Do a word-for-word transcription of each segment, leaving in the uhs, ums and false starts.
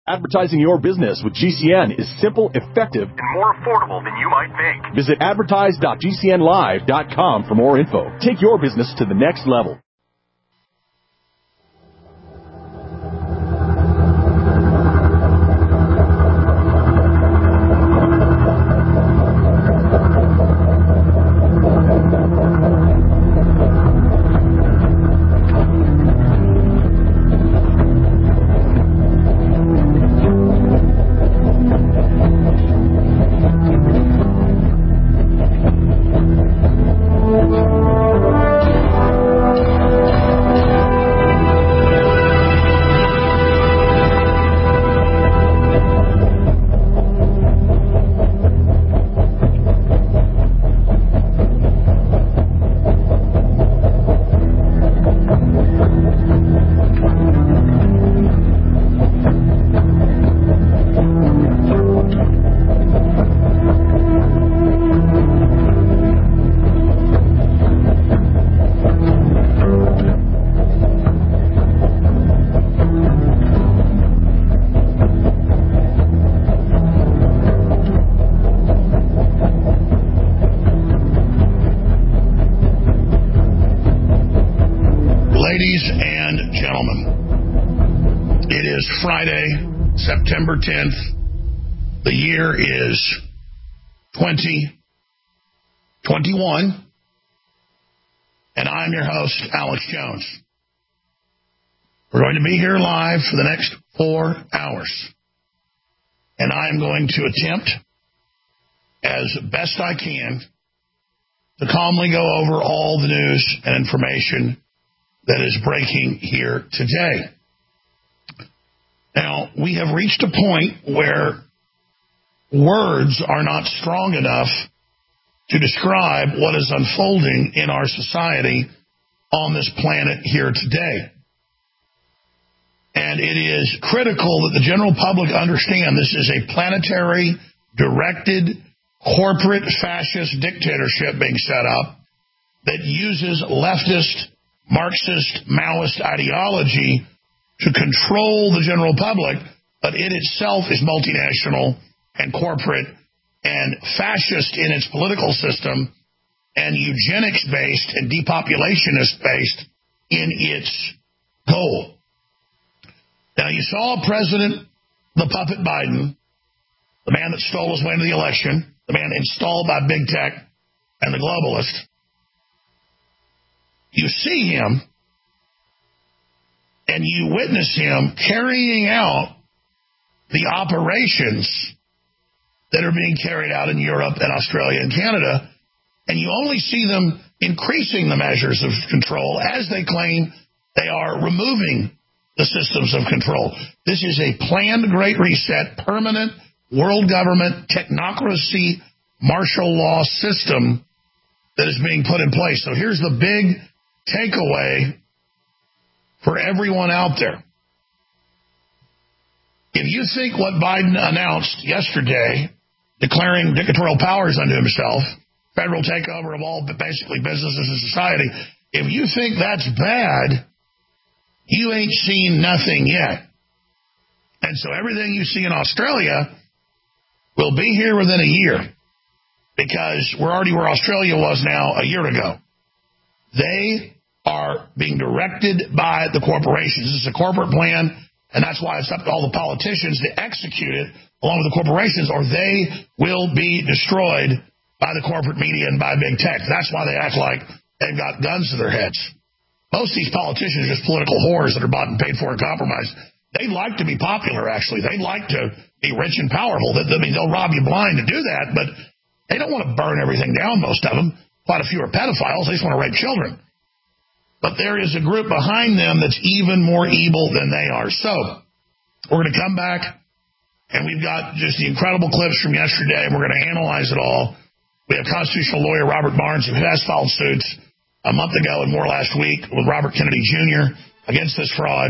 Advertising your business with G C N is simple, effective, and more affordable than you might think. Visit advertise dot g c n live dot com for more info. Take your business to the next level. September tenth. The year is twenty twenty-one. And I'm your host, Alex Jones. We're going to be here live for the next four hours. And I'm going to attempt, as best I can, to calmly go over all the news and information that is breaking here today. Now, we have reached a point where words are not strong enough to describe what is unfolding in our society on this planet here today. And it is critical that the general public understand this is a planetary, directed, corporate fascist dictatorship being set up that uses leftist, Marxist, Maoist ideology to control the general public, but it itself is multinational and corporate and fascist in its political system and eugenics-based and depopulationist-based in its goal. Now, you saw President the puppet Biden, the man that stole his way into the election, the man installed by big tech and the globalists. You see him and you witness him carrying out the operations that are being carried out in Europe and Australia and Canada, and you only see them increasing the measures of control as they claim they are removing the systems of control. This is a planned Great Reset, permanent world government, technocracy, martial law system that is being put in place. So here's the big takeaway for everyone out there. If you think what Biden announced yesterday, declaring dictatorial powers unto himself, federal takeover of all basically businesses and society, if you think that's bad, you ain't seen nothing yet. And so everything you see in Australia will be here within a year, because we're already where Australia was now a year ago. They are being directed by the corporations. This is a corporate plan, and that's why it's up to all the politicians to execute it along with the corporations, or they will be destroyed by the corporate media and by big tech. That's why they act like they've got guns to their heads. Most of these politicians are just political whores that are bought and paid for and compromised. They'd like to be popular, actually. They'd like to be rich and powerful. I mean, they'll rob you blind to do that, but they don't want to burn everything down, most of them. Quite a few are pedophiles. They just want to rape children. But there is a group behind them that's even more evil than they are. So we're going to come back, and we've got just the incredible clips from yesterday, and we're going to analyze it all. We have constitutional lawyer Robert Barnes, who has filed suits a month ago and more last week with Robert Kennedy Junior against this fraud.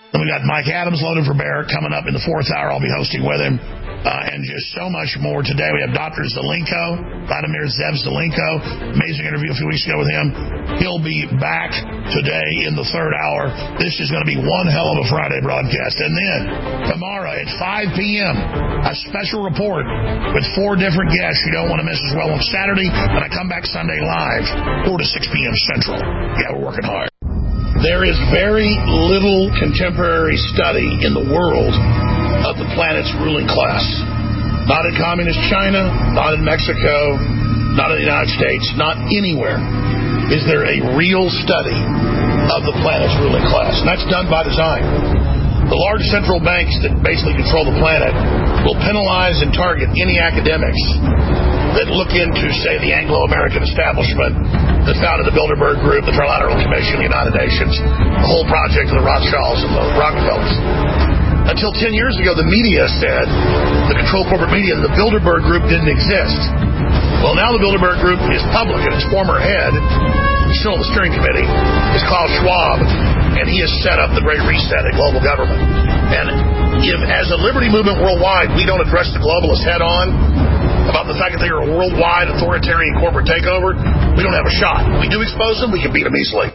Then we got Mike Adams loaded for bear coming up in the fourth hour. I'll be hosting with him. Uh, and just so much more today. We have Doctor Zelenko, Vladimir Zev Zelenko. Amazing interview a few weeks ago with him. He'll be back today in the third hour. This is going to be one hell of a Friday broadcast. And then tomorrow at five p.m., a special report with four different guests you don't want to miss as well on Saturday. And I come back Sunday live, four to six p.m. Central. Yeah, we're working hard. There is very little contemporary study in the world of the planet's ruling class. Not in communist China, not in Mexico, not in the United States, not anywhere is there a real study of the planet's ruling class. And that's done by design. The large central banks that basically control the planet will penalize and target any academics that look into, say, the Anglo-American establishment that founded the Bilderberg Group, the Trilateral Commission, the United Nations, the whole project of the Rothschilds and the Rockefellers. Until ten years ago, the media said, the controlled corporate media, the Bilderberg Group didn't exist. Well, now the Bilderberg Group is public, and its former head, still on the steering committee, is Klaus Schwab, and he has set up the Great Reset in global government. And if, as a liberty movement worldwide, we don't address the globalists head on about the fact that they are a worldwide authoritarian corporate takeover, we don't have a shot. If we do expose them, we can beat them easily.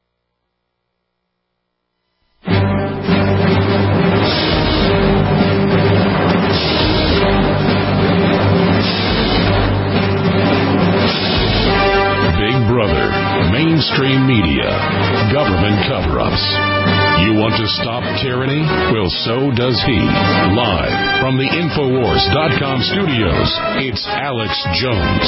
Big Brother, mainstream media, government cover-ups. You want to stop tyranny? Well, so does he. Live from the Infowars dot com studios, it's Alex Jones.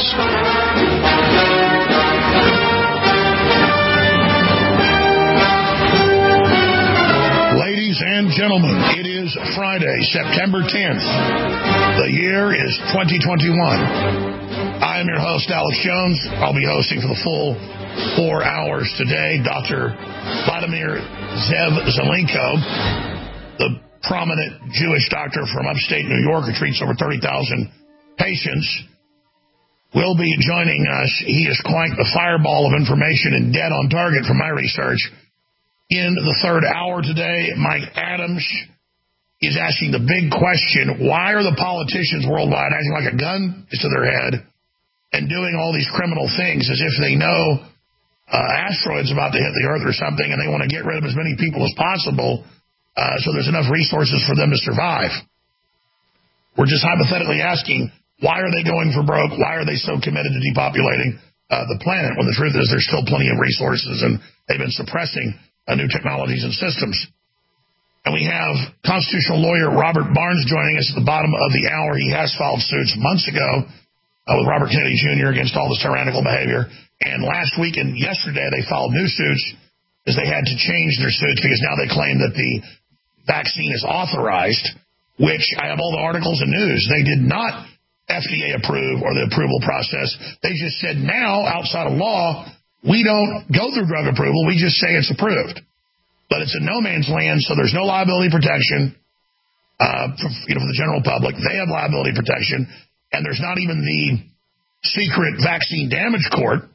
Ladies and gentlemen, it is Friday, September tenth. The year is twenty twenty-one. I am your host, Alex Jones. I'll be hosting for the full four hours today. Doctor Vladimir Zev Zelenko, the prominent Jewish doctor from upstate New York who treats over thirty thousand patients, will be joining us. He is quite the fireball of information and dead on target from my research. In the third hour today, Mike Adams is asking the big question, why are the politicians worldwide acting like a gun is to their head and doing all these criminal things as if they know uh, asteroids about to hit the Earth or something and they want to get rid of as many people as possible uh, so there's enough resources for them to survive? We're just hypothetically asking, why are they going for broke? Why are they so committed to depopulating uh, the planet when the truth is there's still plenty of resources and they've been suppressing uh, new technologies and systems? And we have constitutional lawyer Robert Barnes joining us at the bottom of the hour. He has filed suits months ago uh, with Robert Kennedy Junior against all this tyrannical behavior. And last week and yesterday they filed new suits because they had to change their suits because now they claim that the vaccine is authorized, which I have all the articles and news. They did not F D A approve or the approval process. They just said now, outside of law, we don't go through drug approval. We just say it's approved. But it's a no man's land, so there's no liability protection uh, for, you know, for the general public. They have liability protection, and there's not even the secret vaccine damage court.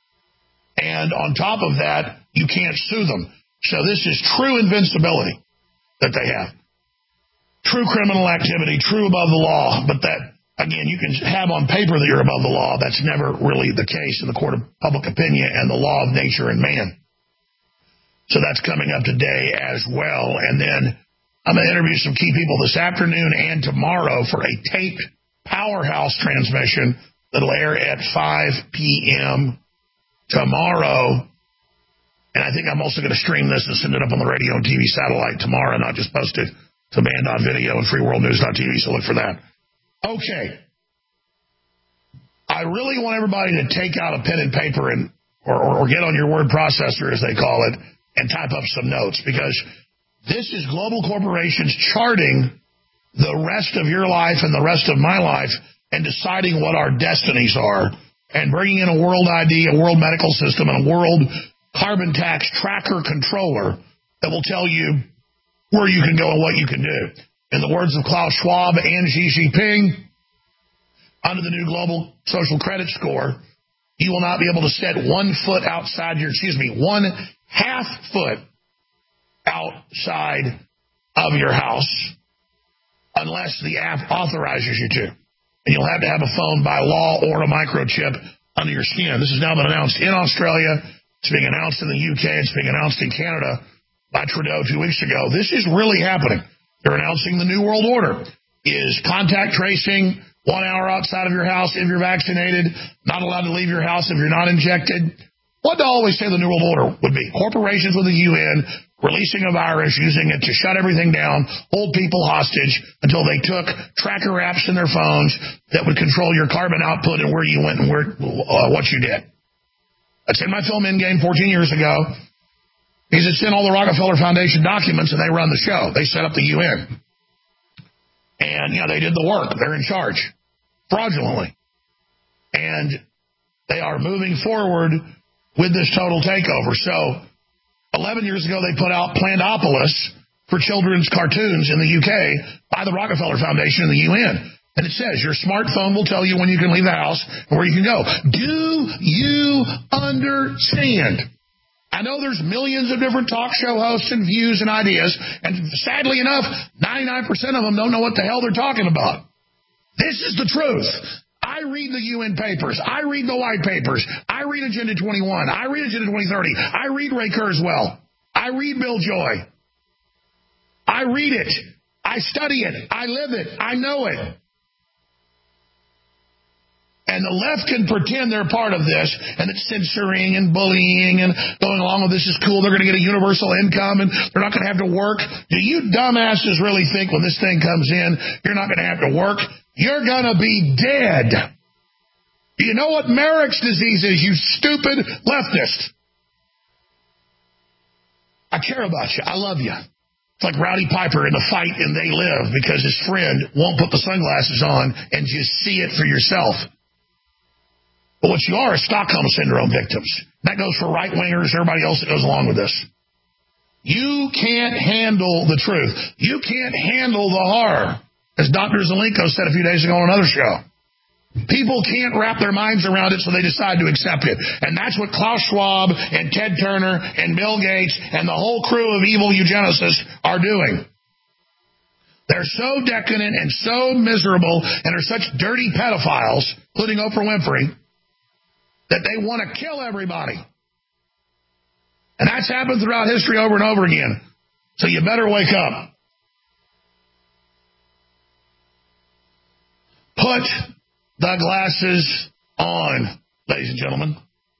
And on top of that, you can't sue them. So this is true invincibility that they have. True criminal activity, true above the law. But that, again, you can have on paper that you're above the law. That's never really the case in the court of public opinion and the law of nature and man. So that's coming up today as well. And then I'm going to interview some key people this afternoon and tomorrow for a taped Powerhouse transmission that'll air at five p.m. tomorrow. And I think I'm also going to stream this and send it up on the radio and T V satellite tomorrow, not just post it to band on video and free world news dot t v, so look for that. Okay. I really want everybody to take out a pen and paper and or, or, or get on your word processor, as they call it, and type up some notes, because this is global corporations charting the rest of your life and the rest of my life and deciding what our destinies are and bringing in a world I D, a world medical system, and a world carbon tax tracker controller that will tell you where you can go and what you can do. In the words of Klaus Schwab and Xi Jinping, under the new global social credit score, you will not be able to set one foot outside your, excuse me, one half foot outside of your house unless the app authorizes you to. And you'll have to have a phone by law or a microchip under your skin. This has now been announced in Australia. It's being announced in the U K. It's being announced in Canada by Trudeau two weeks ago. This is really happening. They're announcing the New World Order is contact tracing one hour outside of your house if you're vaccinated, not allowed to leave your house if you're not injected. What do I always say the New World Order would be? Corporations with the U N releasing a virus, using it to shut everything down, hold people hostage until they took tracker apps in their phones that would control your carbon output and where you went and where uh, what you did. That's in my film Endgame fourteen years ago. Because it's in all the Rockefeller Foundation documents, and they run the show. They set up the U N. And, you know, they did the work. They're in charge. Fraudulently. And they are moving forward with this total takeover. So, eleven years ago, they put out Plandopolis for children's cartoons in the U K by the Rockefeller Foundation and the U N. And it says, your smartphone will tell you when you can leave the house and where you can go. Do you understand? I know there's millions of different talk show hosts and views and ideas, and sadly enough, ninety-nine percent of them don't know what the hell they're talking about. This is the truth. I read the U N papers. I read the white papers. I read Agenda twenty-one. I read Agenda twenty thirty. I read Ray Kurzweil. I read Bill Joy. I read it. I study it. I live it. I know it. And the left can pretend they're part of this, and it's censoring and bullying and going along with this is cool. They're going to get a universal income, and they're not going to have to work. Do you dumbasses really think when this thing comes in, you're not going to have to work? You're going to be dead. Do you know what Marek's disease is, you stupid leftist? I care about you. I love you. It's like Rowdy Piper in the fight in They Live because his friend won't put the sunglasses on and just see it for yourself. But what you are is Stockholm Syndrome victims. That goes for right-wingers, everybody else that goes along with this. You can't handle the truth. You can't handle the horror, as Doctor Zelenko said a few days ago on another show. People can't wrap their minds around it, so they decide to accept it. And that's what Klaus Schwab and Ted Turner and Bill Gates and the whole crew of evil eugenicists are doing. They're so decadent and so miserable and are such dirty pedophiles, including Oprah Winfrey, that they want to kill everybody. And that's happened throughout history over and over again. So you better wake up. Put the glasses on, ladies and gentlemen.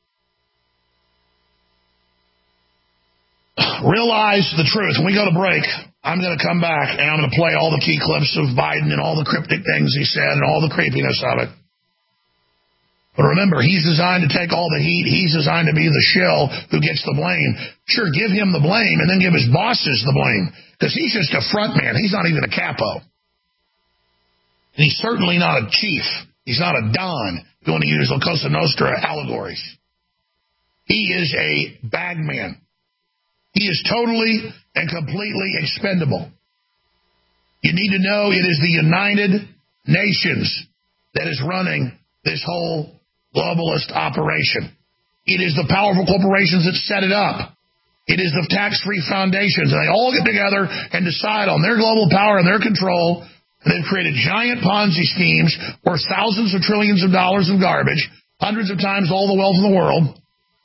Realize the truth. When we go to break, I'm going to come back and I'm going to play all the key clips of Biden and all the cryptic things he said and all the creepiness of it. But remember, he's designed to take all the heat. He's designed to be the shill who gets the blame. Sure, give him the blame and then give his bosses the blame. Because he's just a front man. He's not even a capo. And he's certainly not a chief. He's not a don. If you want to use La Cosa Nostra allegories. He is a bagman. He is totally and completely expendable. You need to know it is the United Nations that is running this whole globalist operation. It is the powerful corporations that set it up. It is the tax-free foundations, and they all get together and decide on their global power and their control. And they've created giant Ponzi schemes worth thousands of trillions of dollars of garbage, hundreds of times all the wealth in the world.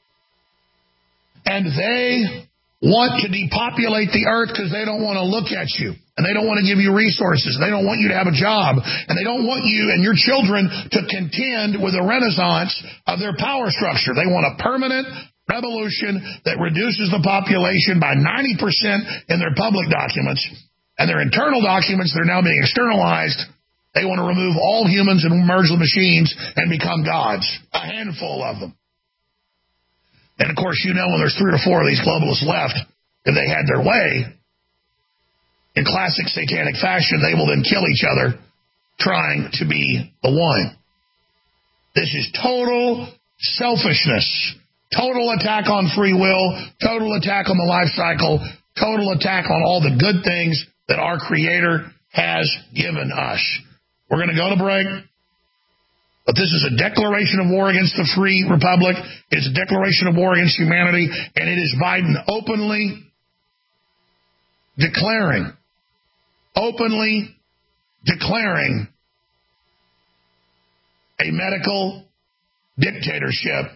And they want to depopulate the earth because they don't want to look at you. And they don't want to give you resources. They don't want you to have a job. And they don't want you and your children to contend with the renaissance of their power structure. They want a permanent revolution that reduces the population by ninety percent in their public documents. And their internal documents that are now being externalized, they want to remove all humans and merge the machines and become gods. A handful of them. And, of course, you know when there's three or four of these globalists left, if they had their way, in classic satanic fashion, they will then kill each other trying to be the one. This is total selfishness, total attack on free will, total attack on the life cycle, total attack on all the good things that our Creator has given us. We're going to go to break. But this is a declaration of war against the free republic. It's a declaration of war against humanity. And it is Biden openly declaring openly declaring a medical dictatorship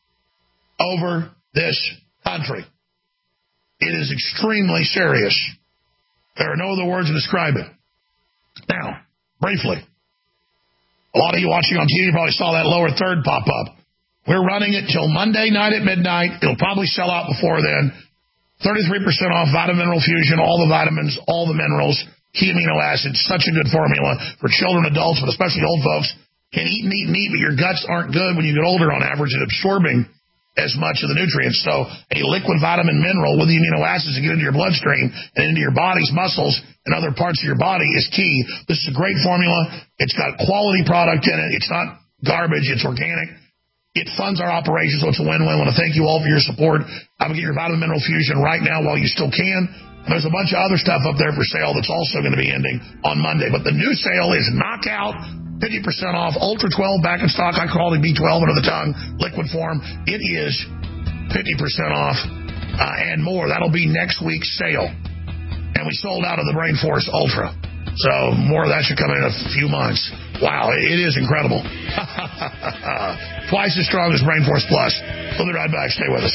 over this country. It is extremely serious. There are no other words to describe it. Now, briefly, a lot of you watching on T V probably saw that lower third pop up. We're running it till Monday night at midnight. It'll probably sell out before then. thirty-three percent off Vitamin Mineral Fusion, all the vitamins, all the minerals, key amino acids, such a good formula for children, adults, but especially old folks. Can eat and eat and eat, but your guts aren't good when you get older on average at absorbing as much of the nutrients. So a liquid vitamin mineral with the amino acids to get into your bloodstream and into your body's muscles and other parts of your body is key. This is a great formula. It's got quality product in it. It's not garbage. It's organic. It funds our operations, so it's a win-win. I want to thank you all for your support. I'm going to get your Vitamin Mineral Fusion right now while you still can. There's a bunch of other stuff up there for sale that's also going to be ending on Monday. But the new sale is Knockout, fifty percent off, Ultra twelve back in stock. I call it B twelve under the tongue, liquid form. It is fifty percent off uh, and more. That'll be next week's sale. And we sold out of the Brain Force Ultra. So more of that should come in a few months. Wow, it is incredible. Twice as strong as Brain Force Plus. We'll be right back. Stay with us.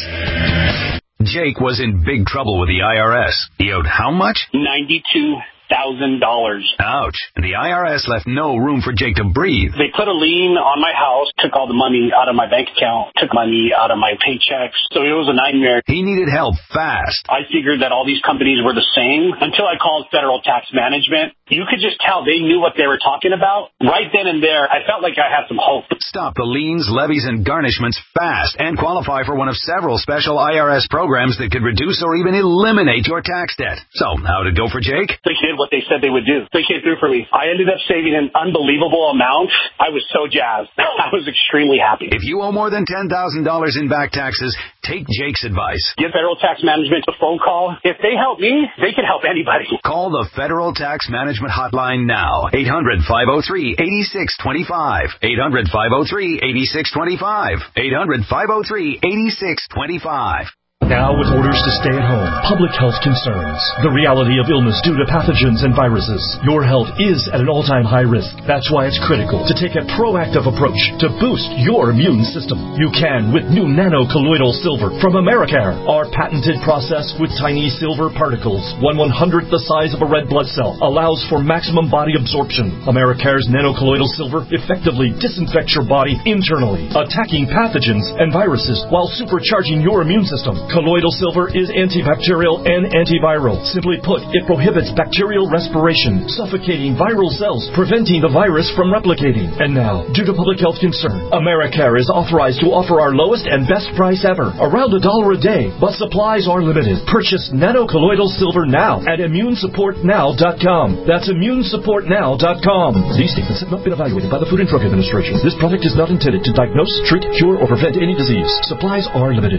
Jake was in big trouble with the I R S. He owed how much? ninety-two thousand dollars. Ouch. And the I R S left no room for Jake to breathe. They put a lien on my house, took all the money out of my bank account, took money out of my paychecks. So it was a nightmare. He needed help fast. I figured that all these companies were the same until I called Federal Tax Management. You could just tell they knew what they were talking about. Right then and there, I felt like I had some hope. Stop the liens, levies, and garnishments fast and qualify for one of several special I R S programs that could reduce or even eliminate your tax debt. So, how'd it go for Jake? They did what they said they would do. They came through for me. I ended up saving an unbelievable amount. I was so jazzed. I was extremely happy. If you owe more than ten thousand dollars in back taxes, take Jake's advice. Give Federal Tax Management a phone call. If they help me, they can help anybody. Call the Federal Tax Management Hotline now. eight hundred, five oh three, eight six two five. eight hundred, five oh three, eight six two five. eight hundred, five oh three, eight six two five. Now with orders to stay at home, public health concerns, the reality of illness due to pathogens and viruses. Your health is at an all-time high risk. That's why it's critical to take a proactive approach to boost your immune system. You can with new nano-colloidal silver from Americare. Our patented process with tiny silver particles, one one-hundredth the size of a red blood cell, allows for maximum body absorption. Americare's nano-colloidal silver effectively disinfects your body internally, attacking pathogens and viruses while supercharging your immune system. Colloidal silver is antibacterial and antiviral. Simply put, it prohibits bacterial respiration, suffocating viral cells, preventing the virus from replicating. And now, due to public health concern, Americare is authorized to offer our lowest and best price ever, around a dollar a day, but supplies are limited. Purchase nano-colloidal silver now at immune support now dot com. That's immune support now dot com. These statements have not been evaluated by the Food and Drug Administration. This product is not intended to diagnose, treat, cure, or prevent any disease. Supplies are limited.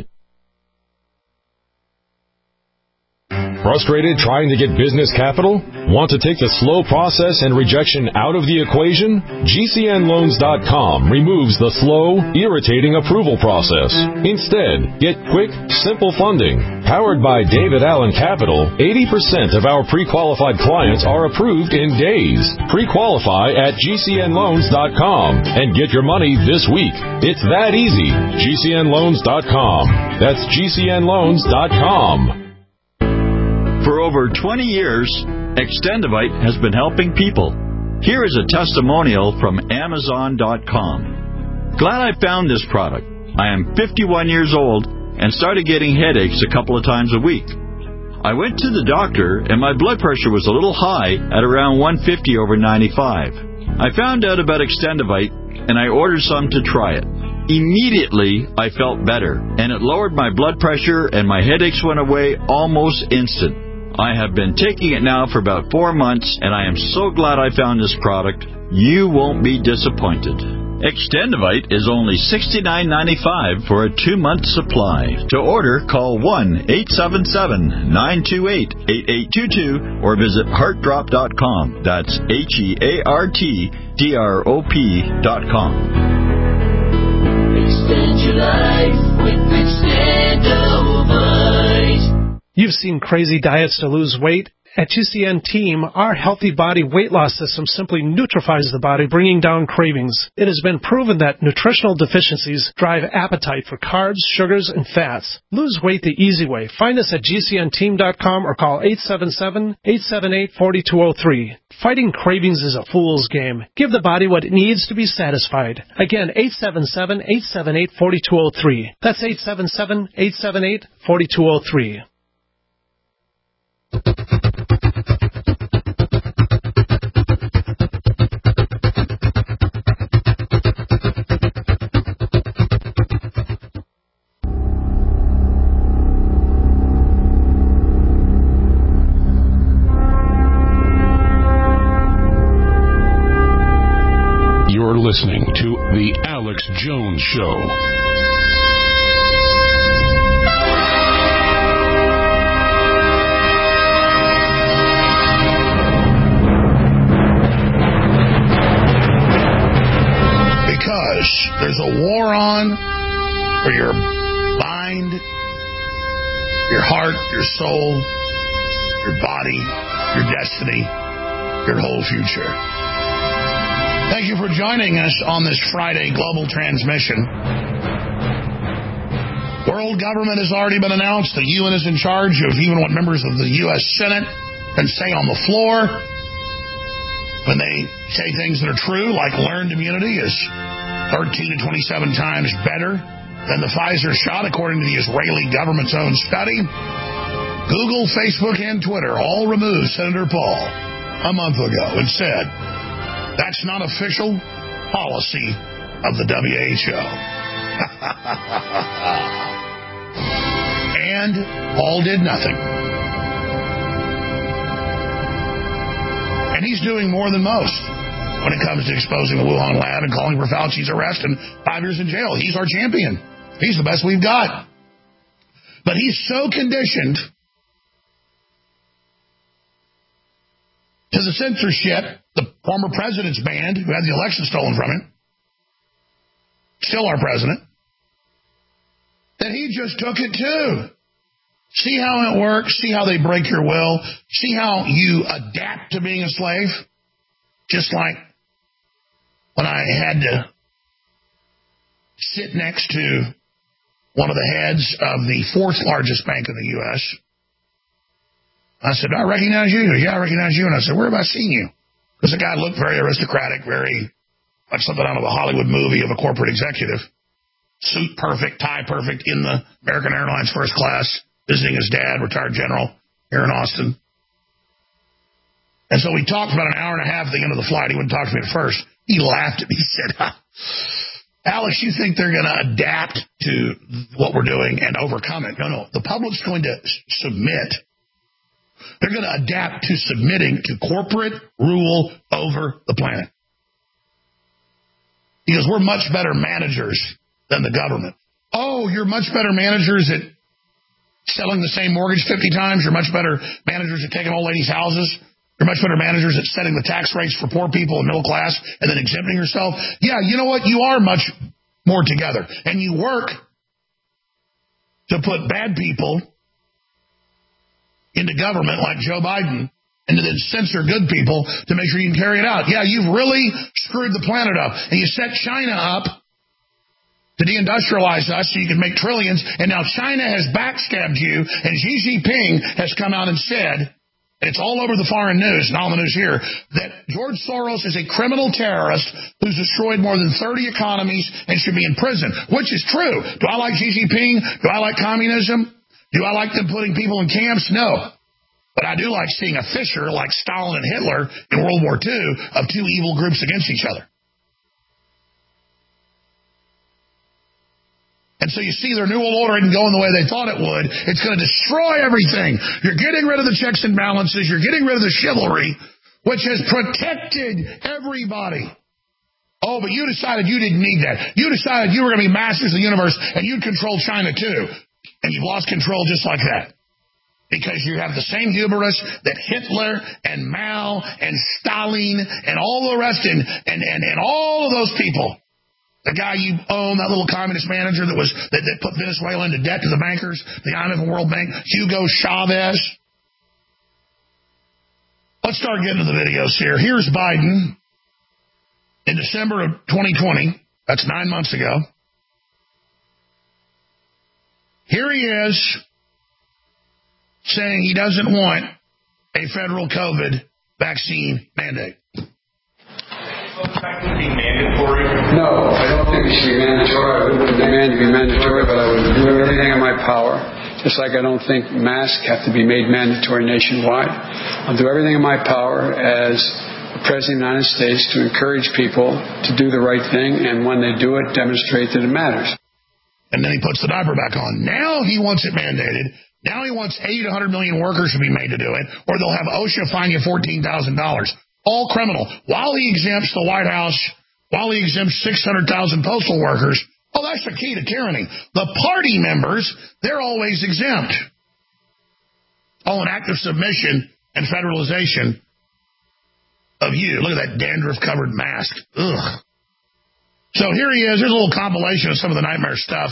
Frustrated trying to get business capital? Want to take the slow process and rejection out of the equation? G C N loans dot com removes the slow, irritating approval process. Instead, get quick, simple funding. Powered by David Allen Capital, eighty percent of our pre-qualified clients are approved in days. Pre-qualify at G C N loans dot com and get your money this week. It's that easy. G C N loans dot com. That's G C N loans dot com. For over twenty years, Extendivite has been helping people. Here is a testimonial from Amazon dot com. Glad I found this product. I am fifty-one years old and started getting headaches a couple of times a week. I went to the doctor and my blood pressure was a little high at around one fifty over ninety-five. I found out about Extendivite and I ordered some to try it. Immediately, I felt better, and it lowered my blood pressure and my headaches went away almost instant. I have been taking it now for about four months, and I am so glad I found this product. You won't be disappointed. Extendivite is only sixty-nine ninety-five for a two-month supply. To order, call one eight seven seven, nine two eight, eight eight two two or visit heart drop dot com. That's H E A R T D R O P dot com. Extend your life with Extendivite. You've seen crazy diets to lose weight, At G C N Team, our healthy body weight loss system simply neutralizes the body, bringing down cravings. It has been proven that nutritional deficiencies drive appetite for carbs, sugars, and fats. Lose weight the easy way. Find us at G C N team dot com or call eight seven seven, eight seven eight, four two zero three. Fighting cravings is a fool's game. Give the body what it needs to be satisfied. Again, eight seven seven, eight seven eight, four two zero three. That's eight seven seven, eight seven eight, four two zero three. You're listening to The Alex Jones Show. Because there's a war on for your mind, your heart, your soul, your body, your destiny, your whole future. Thank you for joining us on this Friday global transmission. World government has already been announced. The U N is in charge of even what members of the U S Senate can say on the floor when they say things that are true, like learned immunity is thirteen to twenty-seven times better than the Pfizer shot, according to the Israeli government's own study. Google, Facebook, and Twitter all removed Senator Paul a month ago and said, that's not official policy of the W H O. And Paul did nothing. And he's doing more than most when it comes to exposing the Wuhan lab and calling for Fauci's arrest and five years in jail. He's our champion. He's the best we've got. But he's so conditioned to the censorship, the former president's band, who had the election stolen from him, still our president, that he just took it too. See how it works? See how they break your will? See how you adapt to being a slave? Just like when I had to sit next to one of the heads of the fourth largest bank in the U S I said, I recognize you. Yeah, I recognize you. And I said, where have I seen you? Because the guy looked very aristocratic, very like something out of a Hollywood movie of a corporate executive. Suit perfect, tie perfect, in the American Airlines first class, visiting his dad, retired general, here in Austin. And so we talked for about an hour and a half at the end of the flight. He wouldn't talk to me at first. He laughed at me. He said, Alex, you think they're going to adapt to what we're doing and overcome it? No, no. The public's going to submit. They're going to adapt to submitting to corporate rule over the planet. Because we're much better managers than the government. Oh, you're much better managers at selling the same mortgage fifty times. You're much better managers at taking old ladies' houses. You're much better managers at setting the tax rates for poor people and middle class and then exempting yourself. Yeah, you know what? You are much more together. And you work to put bad people into government like Joe Biden and to then censor good people to make sure you can carry it out. Yeah, you've really screwed the planet up. And you set China up to deindustrialize us so you can make trillions. And now China has backstabbed you. And Xi Jinping has come out and said, and it's all over the foreign news, not on the news here, that George Soros is a criminal terrorist who's destroyed more than thirty economies and should be in prison, which is true. Do I like Xi Jinping? Do I like communism? Do I like them putting people in camps? No. But I do like seeing a fissure like Stalin and Hitler in World War Two of two evil groups against each other. And so you see their new world order isn't going the way they thought it would. It's going to destroy everything. You're getting rid of the checks and balances. You're getting rid of the chivalry, which has protected everybody. Oh, but you decided you didn't need that. You decided you were going to be masters of the universe and you'd control China too. And you've lost control just like that. Because you have the same hubris that Hitler and Mao and Stalin and all the rest and, and, and, and all of those people. The guy you own, that little communist manager that was that, that put Venezuela into debt to the bankers, the I M F and World Bank, Hugo Chavez. Let's start getting to the videos here. Here's Biden in December of twenty twenty. That's nine months ago. Here he is saying he doesn't want a federal COVID vaccine mandate. Be mandatory? No, I don't think it should be mandatory. I wouldn't demand to be mandatory, but I would do everything in my power. Just like I don't think masks have to be made mandatory nationwide. I'll do everything in my power as the President of the United States to encourage people to do the right thing, and when they do it, demonstrate that it matters. And then he puts the diaper back on. Now he wants it mandated. Now he wants eighty to one hundred million workers to be made to do it, or they'll have OSHA fine you fourteen thousand dollars. All criminal. While he exempts the White House, while he exempts six hundred thousand postal workers, oh, that's the key to tyranny. The party members, they're always exempt. Oh, an act of submission and federalization of you. Look at that dandruff-covered mask. Ugh. So here he is. There's a little compilation of some of the nightmare stuff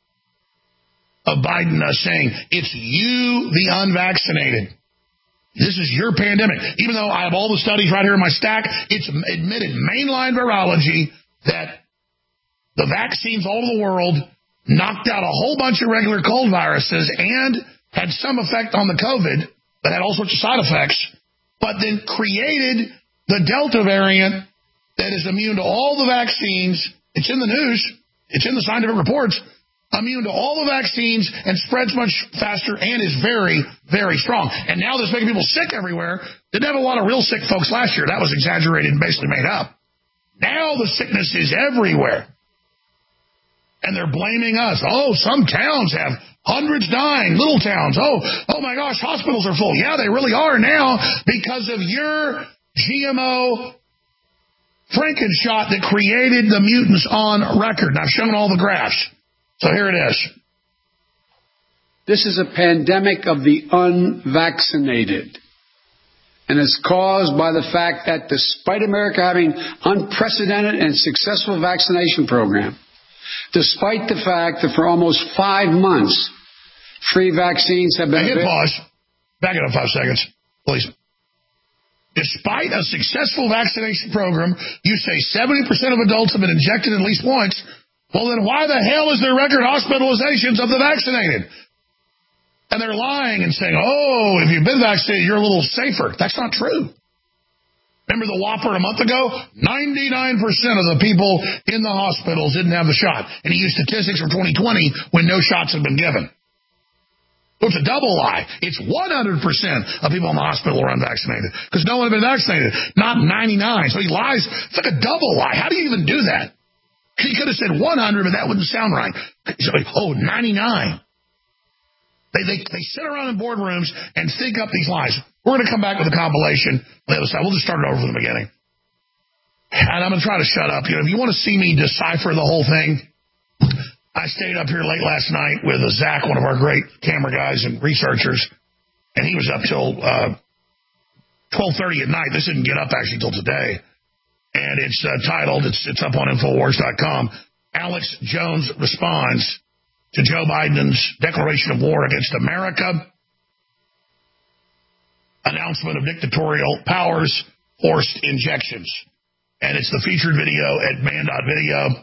of Biden uh, saying, it's you, the unvaccinated. This is your pandemic. Even though I have all the studies right here in my stack, it's admitted, mainline virology, that the vaccines all over the world knocked out a whole bunch of regular cold viruses and had some effect on the COVID, but had all sorts of side effects, but then created the Delta variant that is immune to all the vaccines. It's in the news. It's in the scientific reports. Immune to all the vaccines and spreads much faster and is very, very strong. And now that's making people sick everywhere. Didn't have a lot of real sick folks last year. That was exaggerated and basically made up. Now the sickness is everywhere. And they're blaming us. Oh, some towns have hundreds dying, little towns. Oh, oh my gosh, hospitals are full. Yeah, they really are now because of your G M O Frankenshot that created the mutants on record. And I've shown all the graphs. So here it is. This is a pandemic of the unvaccinated. And it's caused by the fact that despite America having unprecedented and successful vaccination program, despite the fact that for almost five months, free vaccines have been... Hey, hit pause. Back it up five seconds, please. Despite a successful vaccination program, you say seventy percent of adults have been injected at least once. Well, then why the hell is there record hospitalizations of the vaccinated? And they're lying and saying, oh, if you've been vaccinated, you're a little safer. That's not true. Remember the Whopper a month ago? ninety-nine percent of the people in the hospitals didn't have the shot. And he used statistics from twenty twenty when no shots had been given. So it's a double lie. It's one hundred percent of people in the hospital are unvaccinated because no one had been vaccinated, not ninety-nine. So he lies. It's like a double lie. How do you even do that? He could have said one hundred, but that wouldn't sound right. So, oh, ninety-nine. They, they they sit around in boardrooms and think up these lies. We're going to come back with a compilation on the other side. We'll just start it over from the beginning. And I'm going to try to shut up. You know, if you want to see me decipher the whole thing, I stayed up here late last night with Zach, one of our great camera guys and researchers, and he was up till uh, twelve thirty at night. This didn't get up actually till today. And it's uh, titled, it's, it's up on Infowars dot com, Alex Jones responds to Joe Biden's declaration of war against America, announcement of dictatorial powers, forced injections. And it's the featured video at man dot video.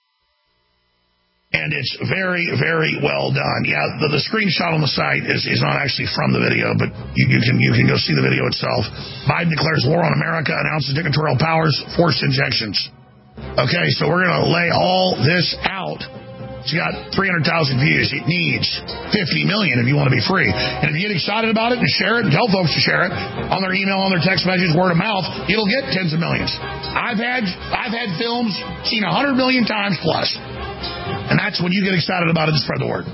And it's very, very well done. Yeah, the, the screenshot on the site is, is not actually from the video, but you, you can you can go see the video itself. Biden declares war on America, announces dictatorial powers, forced injections. Okay, so we're going to lay all this out. It's got three hundred thousand views. It needs fifty million if you want to be free. And if you get excited about it and share it and tell folks to share it on their email, on their text messages, word of mouth, it'll get tens of millions. I've had I've had films seen one hundred million times plus. And that's when you get excited about it to spread the word.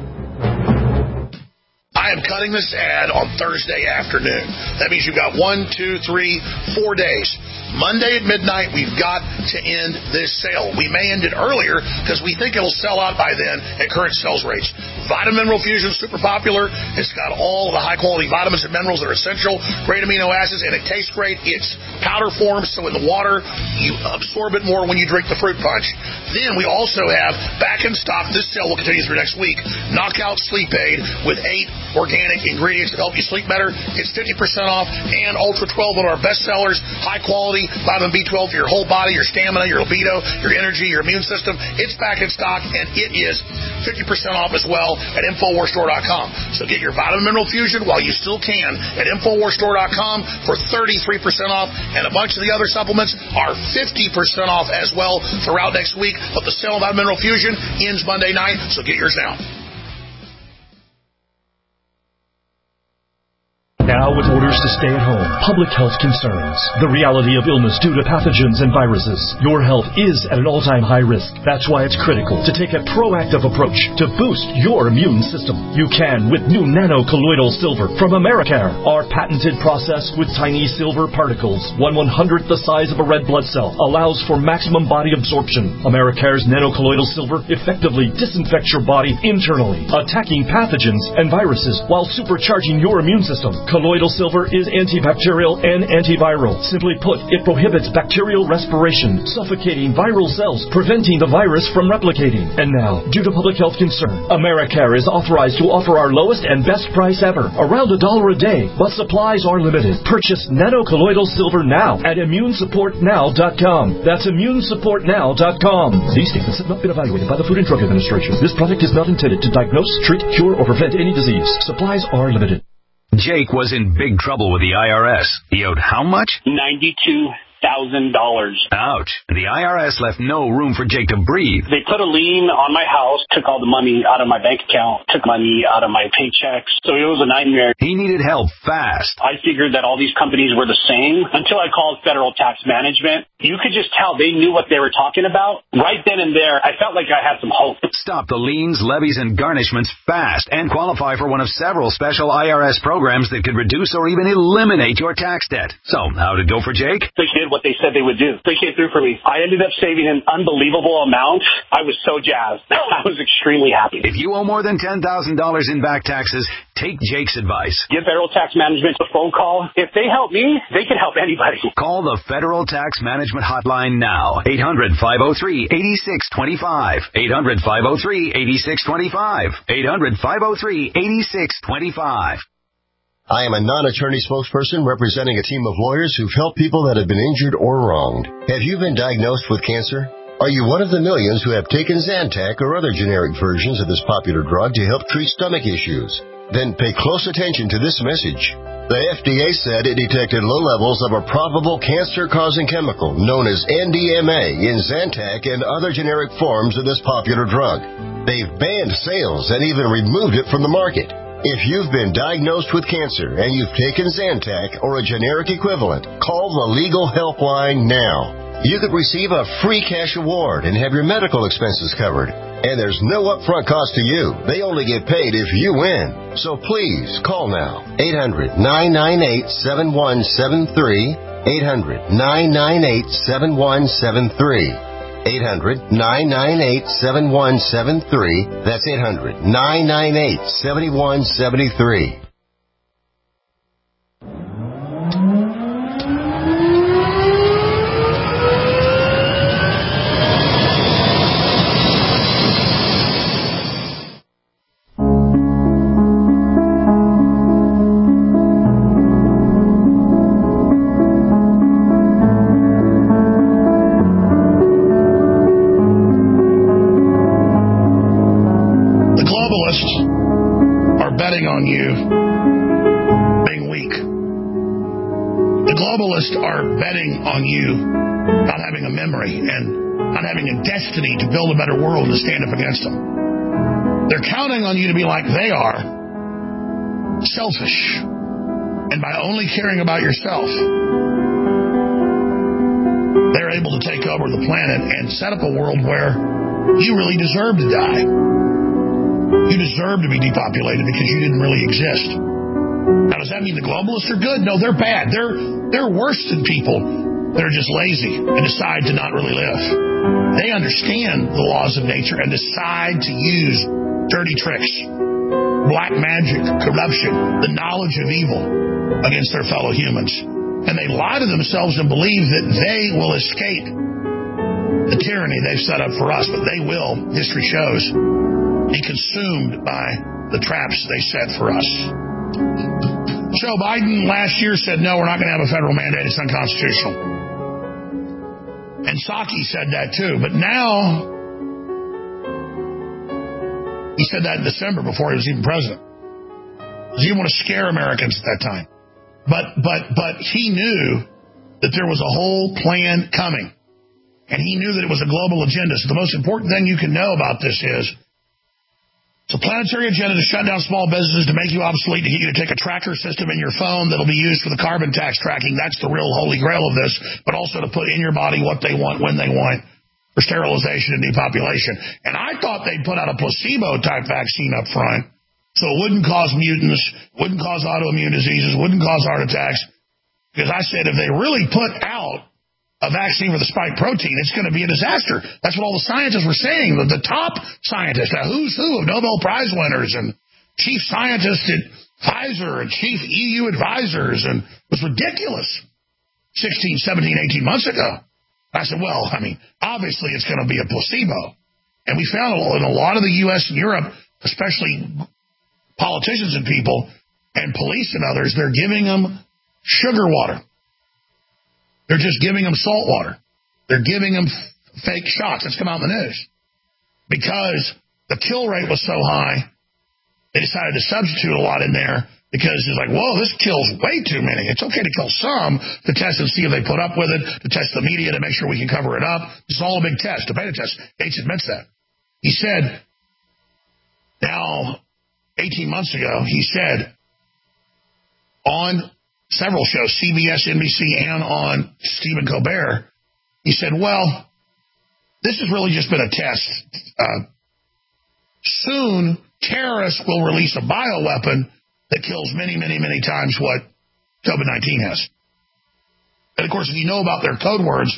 I am cutting this ad on Thursday afternoon. That means you've got one, two, three, four days. Monday at midnight, we've got to end this sale. We may end it earlier because we think it'll sell out by then at current sales rates. Vitamin Mineral Fusion, super popular. It's got all the high-quality vitamins and minerals that are essential, great amino acids, and it tastes great. It's powder form, so in the water, you absorb it more when you drink the fruit punch. Then we also have back in stock, this sale will continue through next week, Knockout Sleep Aid with eight organic ingredients that help you sleep better. It's fifty percent off, and Ultra twelve, one of our best sellers, high quality vitamin B twelve for your whole body, your stamina, your libido, your energy, your immune system. It's back in stock, and it is fifty percent off as well at Infowars Store dot com. So get your Vitamin Mineral Fusion while you still can at Infowars Store dot com for thirty-three percent off, and a bunch of the other supplements are fifty percent off as well throughout next week. But the sale of Vitamin Mineral Fusion ends Monday night, so get yours now. Now with orders to stay at home, public health concerns, the reality of illness due to pathogens and viruses. Your health is at an all-time high risk. That's why it's critical to take a proactive approach to boost your immune system. You can with new nano-colloidal silver from Americare. Our patented process with tiny silver particles, one one-hundredth the size of a red blood cell, allows for maximum body absorption. Americare's nano-colloidal silver effectively disinfects your body internally, attacking pathogens and viruses while supercharging your immune system. Colloidal silver is antibacterial and antiviral. Simply put, it prohibits bacterial respiration, suffocating viral cells, preventing the virus from replicating. And now, due to public health concern, Americare is authorized to offer our lowest and best price ever, around a dollar a day, but supplies are limited. Purchase nano-colloidal silver now at immune support now dot com. That's immune support now dot com. These statements have not been evaluated by the Food and Drug Administration. This product is not intended to diagnose, treat, cure, or prevent any disease. Supplies are limited. Jake was in big trouble with the I R S. He owed how much? ninety-two thousand dollars. Ouch. The I R S left no room for Jake to breathe. They put a lien on my house, took all the money out of my bank account, took money out of my paychecks. So it was a nightmare. He needed help fast. I figured that all these companies were the same until I called Federal Tax Management. You could just tell they knew what they were talking about. Right then and there, I felt like I had some hope. Stop the liens, levies, and garnishments fast and qualify for one of several special I R S programs that could reduce or even eliminate your tax debt. So, how'd it go for Jake? They did what they said they would do. They came through for me. I ended up saving an unbelievable amount. I was so jazzed. I was extremely happy. If you owe more than ten thousand dollars in back taxes, take Jake's advice. Give Federal Tax Management a phone call. If they help me, they can help anybody. Call the Federal Tax Management Hotline now. eight hundred, five oh three, eight six two five. eight hundred, five oh three, eight six two five. eight hundred, five oh three, eight six two five. I am a non-attorney spokesperson representing a team of lawyers who've helped people that have been injured or wronged. Have you been diagnosed with cancer? Are you one of the millions who have taken Zantac or other generic versions of this popular drug to help treat stomach issues? Then pay close attention to this message. The F D A said it detected low levels of a probable cancer-causing chemical known as N D M A in Zantac and other generic forms of this popular drug. They've banned sales and even removed it from the market. If you've been diagnosed with cancer and you've taken Zantac or a generic equivalent, call the Legal Helpline now. You could receive a free cash award and have your medical expenses covered. And there's no upfront cost to you. They only get paid if you win. So please, call now. eight hundred, nine nine eight, seven one seven three. eight hundred, nine nine eight, seven one seven three. eight hundred, nine nine eight, seven one seven three. That's eight hundred, nine nine eight, seven one seven three. On you being weak. The globalists are betting on you not having a memory and not having a destiny to build a better world and to stand up against them. They're counting on you to be like they are, selfish, and by only caring about yourself, they're able to take over the planet and set up a world where you really deserve to die. You deserve to be depopulated because you didn't really exist. Now, does that mean the globalists are good? No, they're bad. They're they're worse than people that are just lazy and decide to not really live. They understand the laws of nature and decide to use dirty tricks, black magic, corruption, the knowledge of evil against their fellow humans. And they lie to themselves and believe that they will escape the tyranny they've set up for us, but they will, history shows, be consumed by the traps they set for us. So Biden last year said, no, we're not going to have a federal mandate. It's unconstitutional. And Psaki said that too. But now, he said that in December before he was even president. He didn't want to scare Americans at that time. But, but, but he knew that there was a whole plan coming. And he knew that it was a global agenda. So the most important thing you can know about this is it's a planetary agenda to shut down small businesses, to make you obsolete, to get you to take a tracker system in your phone that'll be used for the carbon tax tracking. That's the real holy grail of this. But also to put in your body what they want, when they want, for sterilization and depopulation. And I thought they'd put out a placebo-type vaccine up front so it wouldn't cause mutants, wouldn't cause autoimmune diseases, wouldn't cause heart attacks. Because I said if they really put out a vaccine for the spike protein, it's going to be a disaster. That's what all the scientists were saying. The, the top scientists, the who's who of Nobel Prize winners and chief scientists at Pfizer and chief E U advisors, and it was ridiculous sixteen, seventeen, eighteen months ago. I said, well, I mean, obviously it's going to be a placebo. And we found in a lot of the U S and Europe, especially politicians and people and police and others, they're giving them sugar water. They're just giving them salt water. They're giving them f- fake shots. That's come out in the news. Because the kill rate was so high, they decided to substitute a lot in there because it's like, whoa, this kills way too many. It's okay to kill some, to test and see if they put up with it, to test the media to make sure we can cover it up. It's all a big test, a beta test. Gates admits that. He said, now, eighteen months ago, he said on several shows, C B S, N B C, and on Stephen Colbert, he said, well, this has really just been a test. Uh, soon, terrorists will release a bioweapon that kills many, many, many times what COVID nineteen has. And, of course, if you know about their code words,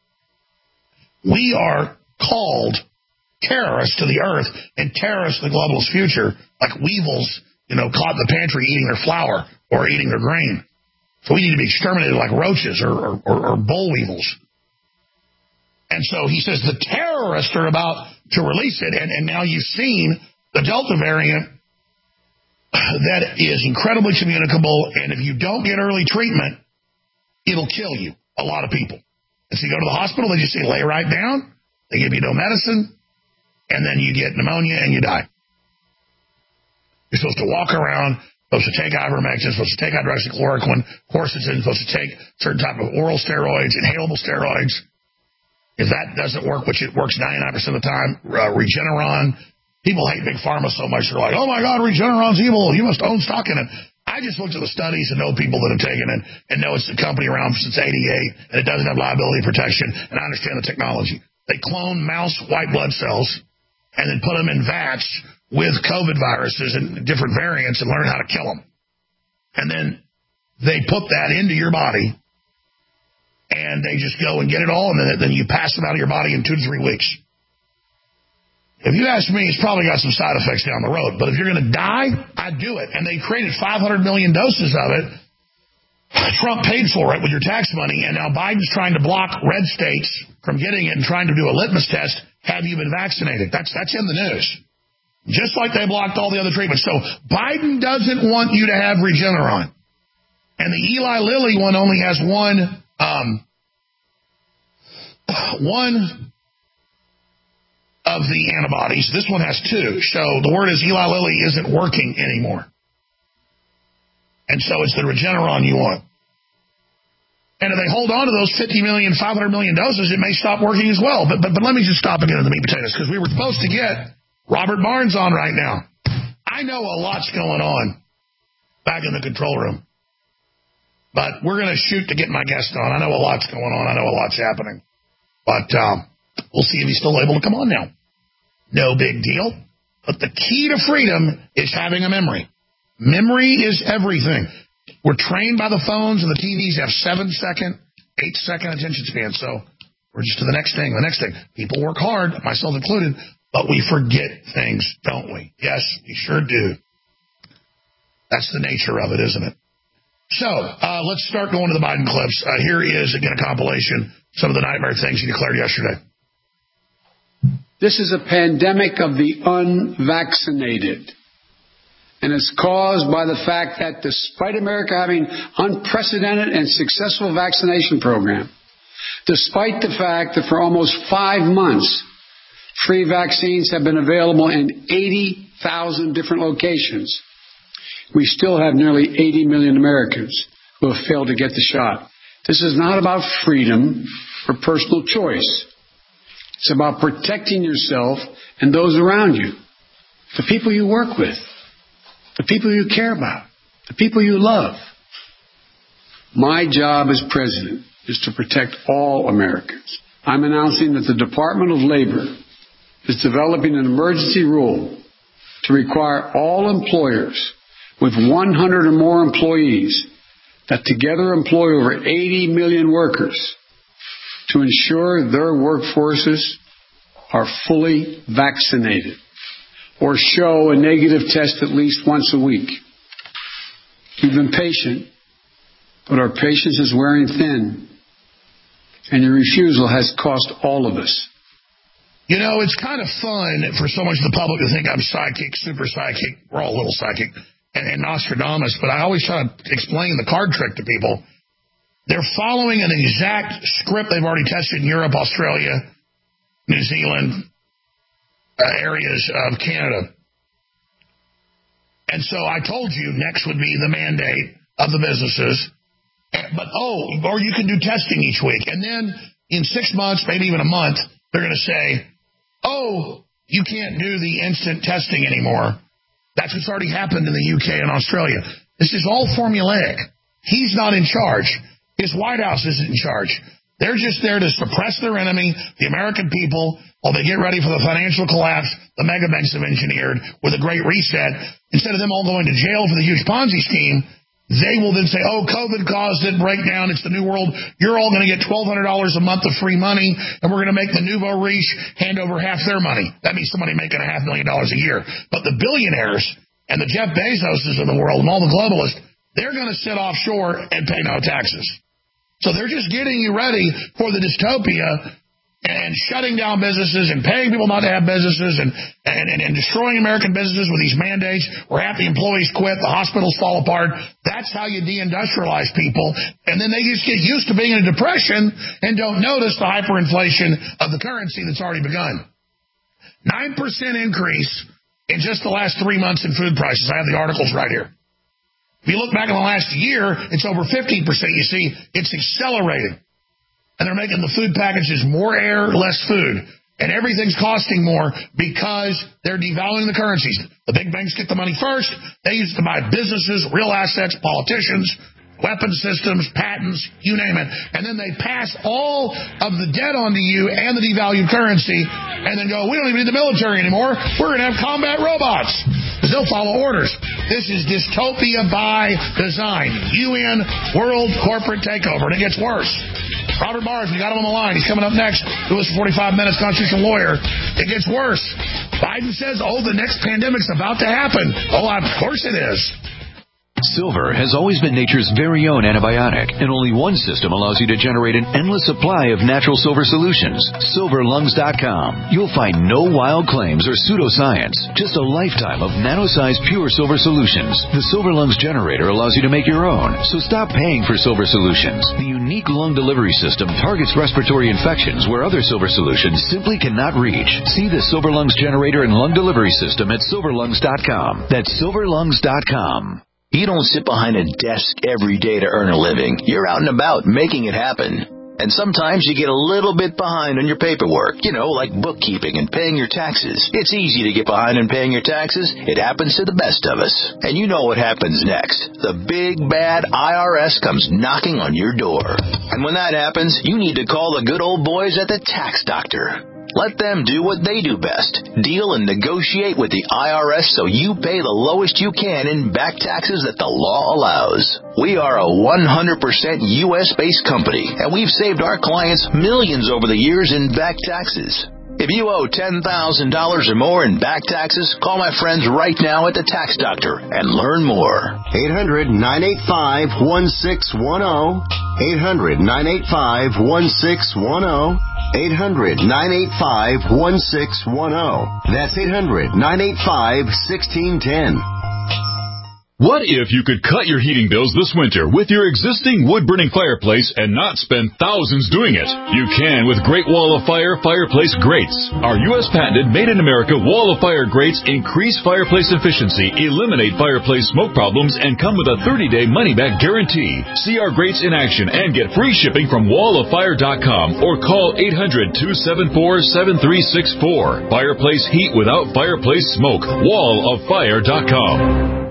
we are called terrorists to the earth and terrorists to the globalist future, like weevils, you know, caught in the pantry eating their flour or eating their grain. So we need to be exterminated like roaches or, or, or boll weevils. And so he says the terrorists are about to release it, and, and now you've seen the Delta variant that is incredibly communicable, and if you don't get early treatment, it'll kill you, a lot of people. And so you go to the hospital, they just say lay right down, they give you no medicine, and then you get pneumonia and you die. You're supposed to walk around, supposed to take ivermectin, supposed to take hydroxychloroquine, quercetin, supposed to take certain type of oral steroids, inhalable steroids. If that doesn't work, which it works ninety-nine percent of the time, uh, Regeneron. People hate Big Pharma so much, they're like, oh my God, Regeneron's evil, you must own stock in it. I just looked at the studies and know people that have taken it and know it's a company around since eighty-eight, and it doesn't have liability protection, and I understand the technology. They clone mouse white blood cells and then put them in vats with COVID viruses and different variants and learn how to kill them. And then they put that into your body, and they just go and get it all, and then, then you pass them out of your body in two to three weeks. If you ask me, it's probably got some side effects down the road, but if you're going to die, I'd do it. And they created five hundred million doses of it. Trump paid for it with your tax money, and now Biden's trying to block red states from getting it and trying to do a litmus test. Have you been vaccinated? That's that's in the news. Just like they blocked all the other treatments. So Biden doesn't want you to have Regeneron. And the Eli Lilly one only has one, um, one of the antibodies. This one has two. So the word is Eli Lilly isn't working anymore. And so it's the Regeneron you want. And if they hold on to those fifty million, five hundred million doses, it may stop working as well. But but, but let me just stop and get into the meat and potatoes, because we were supposed to get Robert Barnes on right now. I know a lot's going on back in the control room. But we're going to shoot to get my guest on. I know a lot's going on. I know a lot's happening. But um, we'll see if he's still able to come on now. No big deal. But the key to freedom is having a memory. Memory is everything. We're trained by the phones and the T Vs to have seven-second eight-second attention span. So we're just to the next thing, the next thing. People work hard, myself included, but we forget things, don't we? Yes, we sure do. That's the nature of it, isn't it? So uh, let's start going to the Biden clips. Uh, here is, again, a compilation, some of the nightmare things he declared yesterday. This is a pandemic of the unvaccinated. And it's caused by the fact that despite America having unprecedented and successful vaccination program, despite the fact that for almost five months, free vaccines have been available in eighty thousand different locations, we still have nearly eighty million Americans who have failed to get the shot. This is not about freedom or personal choice. It's about protecting yourself and those around you, the people you work with, the people you care about, the people you love. My job as president is to protect all Americans. I'm announcing that the Department of Labor is developing an emergency rule to require all employers with one hundred or more employees that together employ over eighty million workers to ensure their workforces are fully vaccinated or show a negative test at least once a week. You've been patient, but our patience is wearing thin, and your refusal has cost all of us. You know, it's kind of fun for so much of the public to think I'm psychic, super psychic. We're all a little psychic. And, and Nostradamus, but I always try to explain the card trick to people. They're following an exact script they've already tested in Europe, Australia, New Zealand, uh, areas of Canada. And so I told you next would be the mandate of the businesses. But, oh, or you can do testing each week. And then in six months, maybe even a month, they're going to say, oh, you can't do the instant testing anymore. That's what's already happened in the U K and Australia. This is all formulaic. He's not in charge. His White House isn't in charge. They're just there to suppress their enemy, the American people, while they get ready for the financial collapse the mega banks have engineered with a great reset. Instead of them all going to jail for the huge Ponzi scheme, they will then say, oh, COVID caused it, breakdown, it's the new world. You're all going to get twelve hundred dollars a month of free money, and we're going to make the nouveau riche hand over half their money. That means somebody making a half million dollars a year. But the billionaires and the Jeff Bezoses of the world and all the globalists, they're going to sit offshore and pay no taxes. So they're just getting you ready for the dystopia and shutting down businesses and paying people not to have businesses and, and, and, and destroying American businesses with these mandates where half the employees quit, the hospitals fall apart. That's how you deindustrialize people. And then they just get used to being in a depression and don't notice the hyperinflation of the currency that's already begun. nine percent increase in just the last three months in food prices. I have the articles right here. If you look back in the last year, it's over fifteen percent. You see, it's accelerating. And they're making the food packages more air, less food. And everything's costing more because they're devaluing the currencies. The big banks get the money first. They use it to buy businesses, real assets, politicians, weapon systems, patents, you name it. And then they pass all of the debt onto you and the devalued currency and then go, we don't even need the military anymore. We're going to have combat robots. Because they'll follow orders. This is dystopia by design. U N world corporate takeover. And it gets worse. Robert Barr, we got him on the line. He's coming up next. Do this for forty-five minutes, constitutional lawyer. It gets worse. Biden says, oh, the next pandemic's about to happen. Oh, of course it is. Silver has always been nature's very own antibiotic, and only one system allows you to generate an endless supply of natural silver solutions. silver lungs dot com. You'll find no wild claims or pseudoscience, just a lifetime of nano-sized pure silver solutions. The Silver Lungs generator allows you to make your own, so stop paying for silver solutions. The unique lung delivery system targets respiratory infections where other silver solutions simply cannot reach. See the Silver Lungs generator and lung delivery system at silver lungs dot com. That's silver lungs dot com. You don't sit behind a desk every day to earn a living. You're out and about making it happen. And sometimes you get a little bit behind on your paperwork, you know, like bookkeeping and paying your taxes. It's easy to get behind on paying your taxes. It happens to the best of us. And you know what happens next. The big, bad I R S comes knocking on your door. And when that happens, you need to call the good old boys at the Tax Doctor. Let them do what they do best. Deal and negotiate with the I R S so you pay the lowest you can in back taxes that the law allows. We are a one hundred percent U S-based company, and we've saved our clients millions over the years in back taxes. If you owe ten thousand dollars or more in back taxes, call my friends right now at the Tax Doctor and learn more. eight hundred, nine eight five, one six one zero. eight hundred, nine eight five, one six one zero. eight hundred, nine eight five, one six one zero. That's eight hundred, nine eight five, one six one zero. What if you could cut your heating bills this winter with your existing wood-burning fireplace and not spend thousands doing it? You can with Great Wall of Fire fireplace grates. Our U S patented made-in-America Wall of Fire grates increase fireplace efficiency, eliminate fireplace smoke problems, and come with a thirty-day money-back guarantee. See our grates in action and get free shipping from wall of fire dot com or call eight hundred, two seven four, seven three six four. Fireplace heat without fireplace smoke. wall of fire dot com.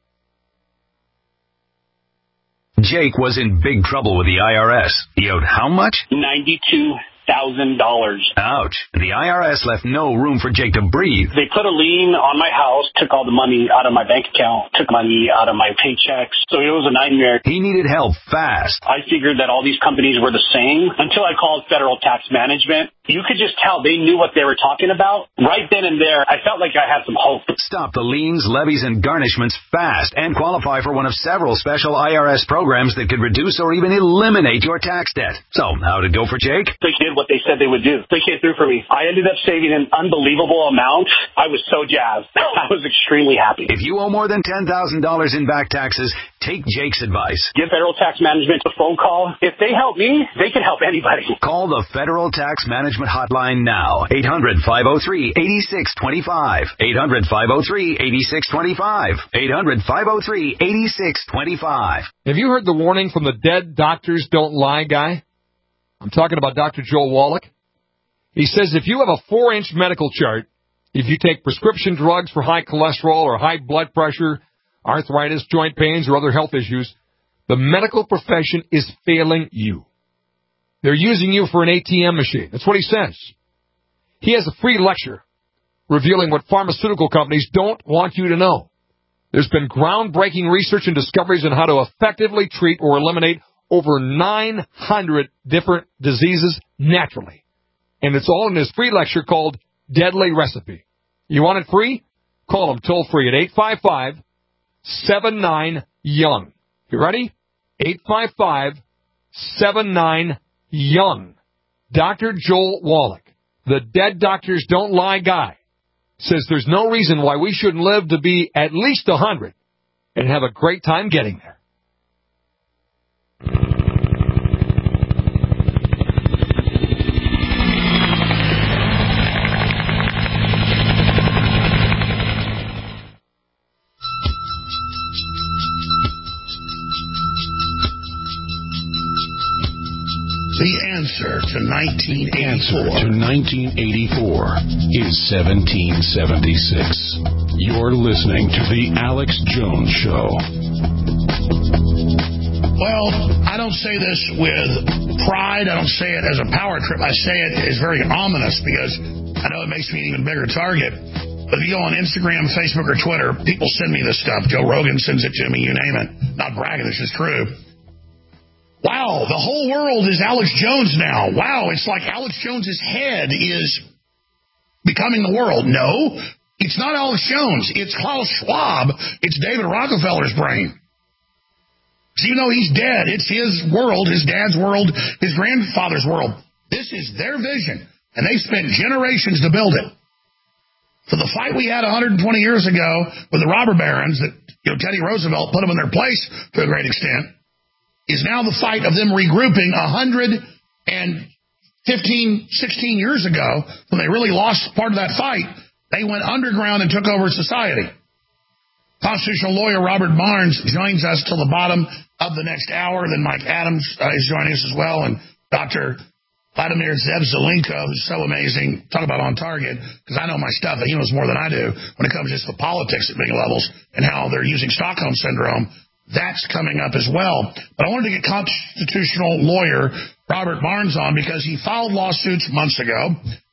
Jake was in big trouble with the I R S. He owed how much? ninety-two thousand dollars. Ouch. The I R S left no room for Jake to breathe. They put a lien on my house, took all the money out of my bank account, took money out of my paychecks. So it was a nightmare. He needed help fast. I figured that all these companies were the same until I called Federal Tax Management. You could just tell they knew what they were talking about. Right then and there, I felt like I had some hope. Stop the liens, levies, and garnishments fast and qualify for one of several special I R S programs that could reduce or even eliminate your tax debt. So, how'd it go for Jake? They did what they said they would do. They came through for me. I ended up saving an unbelievable amount. I was so jazzed. I was extremely happy. If you owe more than ten thousand dollars in back taxes, take Jake's advice. Give Federal Tax Management a phone call. If they help me, they can help anybody. Call the Federal Tax Management Hotline now. eight hundred, five oh three, eight six two five. eight hundred, five oh three, eight six two five. eight hundred, five oh three, eight six two five. Have you heard the warning from the Dead Doctors Don't Lie guy? I'm talking about Doctor Joel Wallach. He says if you have a four-inch medical chart, if you take prescription drugs for high cholesterol or high blood pressure, arthritis, joint pains, or other health issues, the medical profession is failing you. They're using you for an A T M machine. That's what he says. He has a free lecture revealing what pharmaceutical companies don't want you to know. There's been groundbreaking research and discoveries on how to effectively treat or eliminate over nine hundred different diseases naturally. And it's all in his free lecture called Deadly Recipe. You want it free? Call him toll free at eight five five, seven nine, young. You ready? eight five five, seven nine, young. Doctor Joel Wallach, the Dead Doctors Don't Lie guy, says there's no reason why we shouldn't live to be at least one hundred and have a great time getting there. The answer to nineteen eighty-four. Answer to nineteen eighty-four is seventeen seventy-six. You're listening to The Alex Jones Show. Well, I don't say this with pride. I don't say it as a power trip. I say it as very ominous because I know it makes me an even bigger target. But if you go on Instagram, Facebook, or Twitter, people send me this stuff. Joe Rogan sends it to me, you name it. Not bragging, this is true. Wow, the whole world is Alex Jones now. Wow, it's like Alex Jones's head is becoming the world. No, it's not Alex Jones. It's Klaus Schwab. It's David Rockefeller's brain. So even though he's dead, it's his world, his dad's world, his grandfather's world. This is their vision, and they spent generations to build it. So the fight we had one hundred twenty years ago with the robber barons that, you know, Teddy Roosevelt put them in their place to a great extent, is now the fight of them regrouping one hundred fifteen, sixteen years ago, when they really lost part of that fight. They went underground and took over society. Constitutional lawyer Robert Barnes joins us till the bottom of the next hour. Then Mike Adams uh, is joining us as well, and Doctor Vladimir Zev-Zelenko, who's so amazing. Talk about on target, because I know my stuff, but he knows more than I do when it comes just to politics at big levels and how they're using Stockholm Syndrome. That's coming up as well. But I wanted to get constitutional lawyer Robert Barnes on because he filed lawsuits months ago.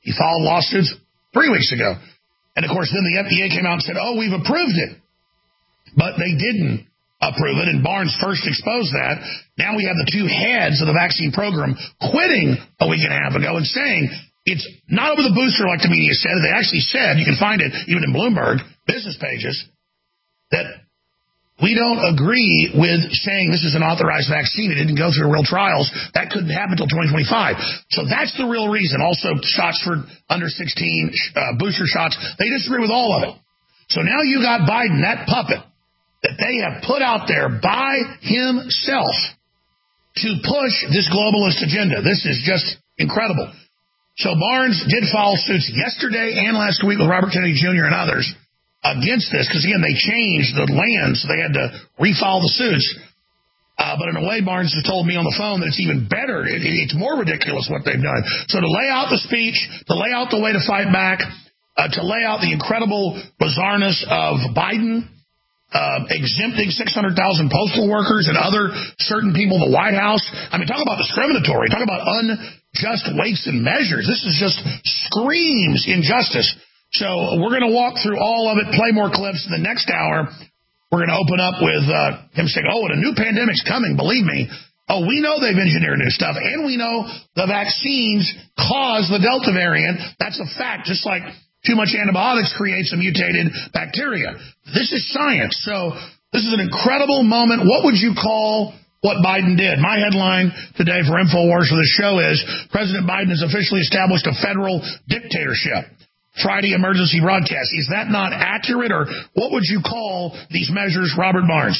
He filed lawsuits three weeks ago. And, of course, then the F D A came out and said, oh, we've approved it. But they didn't approve it, and Barnes first exposed that. Now we have the two heads of the vaccine program quitting a week and a half ago and saying it's not over the booster like the media said. They actually said, you can find it even in Bloomberg business pages, that we don't agree with saying this is an authorized vaccine. It didn't go through real trials. That couldn't happen until twenty twenty-five. So that's the real reason. Also, shots for under sixteen, uh, booster shots. They disagree with all of it. So now you got Biden, that puppet, that they have put out there by himself to push this globalist agenda. This is just incredible. So Barnes did file suits yesterday and last week with Robert Kennedy Junior and others against this, because, again, they changed the land, so they had to refile the suits. Uh, but in a way, Barnes has told me on the phone that it's even better. It, it, it's more ridiculous what they've done. So to lay out the speech, to lay out the way to fight back, uh, to lay out the incredible bizarreness of Biden, Uh, exempting six hundred thousand postal workers and other certain people in the White House. I mean, talk about discriminatory. Talk about unjust weights and measures. This is just screams injustice. So we're going to walk through all of it, play more clips. In the next hour, we're going to open up with uh, him saying, oh, and a new pandemic's coming, believe me. Oh, we know they've engineered new stuff, and we know the vaccines cause the Delta variant. That's a fact, just like too much antibiotics creates a mutated bacteria. This is science. So this is an incredible moment. What would you call what Biden did? My headline today for InfoWars for the show is President Biden has officially established a federal dictatorship. Friday emergency broadcast. Is that not accurate, or what would you call these measures, Robert Barnes?